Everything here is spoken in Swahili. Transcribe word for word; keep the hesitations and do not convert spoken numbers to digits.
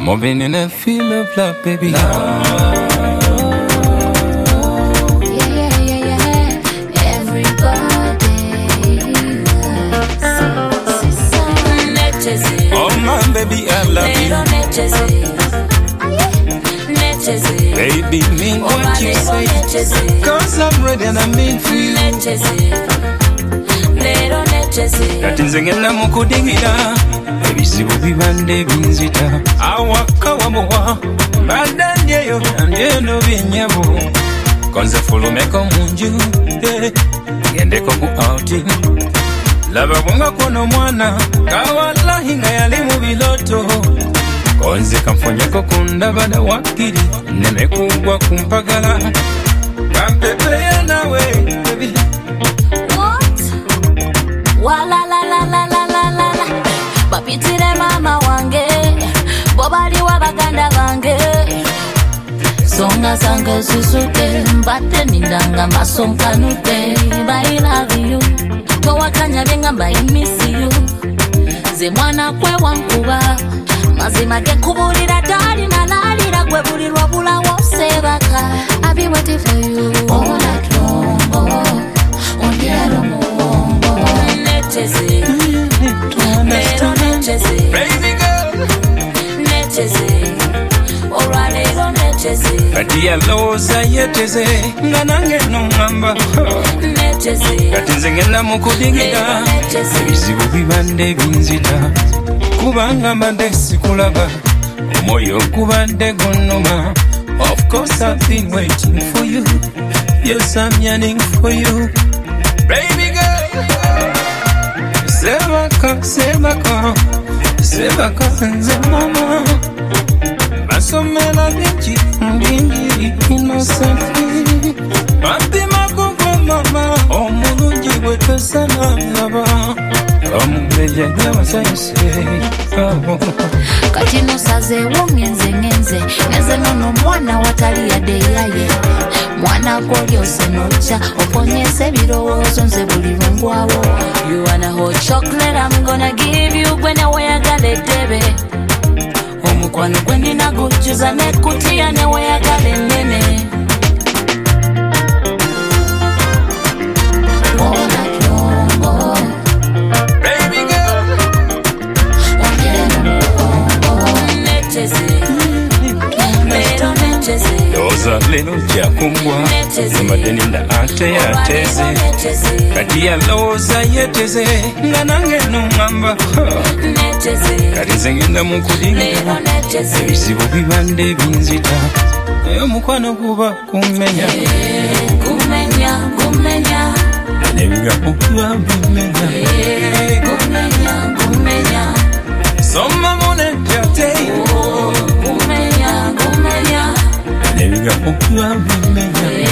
Moving in a feel of love, baby. Yeah, yeah, yeah, yeah. Everybody. Oh, my baby, I love you. Baby, mean what you say. Cause I'm ready and I mean for you. Katinzengena mukudigira ebizibu bibande binzita awaka wamuwa badandyeyo andyeno byenyabo konze fulumeko munju gendeko ku outing laba bwanga kono mwana kawalahi nga yali mu biloto konze kamfonyeko kundabada wakiri nemekugwa kumpagala kampepeya nawe baby. Wala la la la la la la la Bapitire mama wange Bobali wa baganda wange Songa sanga susuke Mbate nindanga masonka nute I love you Towa kanya benga I miss you Ze mwana kwe wankuba Mazima ke kubulira dali na lalira kwe bulirwa bula wosebaka I've been waiting for you all night long oh, on the other more Netchese, Nero netchese, Baby girl, netchese, Oralero netchese, kati ya loza yeteze nga nange nongamba netchese, kati nze ngenda mukudigira ebizibu bibande binzita kubanga mbadde sikulaba omwoyo gubadde gunnuma. Of course I've been waiting for you. Yes, I'm yearning for you. Baby girl, Sebaka, sebaka, sebaka nze mama basomela bingi, bingi innocently Batima kugo mama omulungi gwe tosana laba omuleja nyabasayise Kati nosazeewo ngenze ngenze Ngenze nono mwana watali yadeyaye Mwana goli osenocha Oponyese birowoozo nze buli lwengwawo You wanna hot chocolate I'm gonna give you Gwene weyagala edebe Omukwano gwe nina gujjuza nekutiya ne weyagala ennene All night long oh. Baby girl, Doza lelo jakungwa Mbade ninda ate ateze kati ya loza yeteze nga nange nongamba kati nze ngenda mukudigira ebizibu bibande binzita eyo mukwano guba kumenya Kumenya, kumenya nebigambo biba bimenya Kumenya, kumenya soma munenjate Kumenya, kumenya nebigambo biba bimenya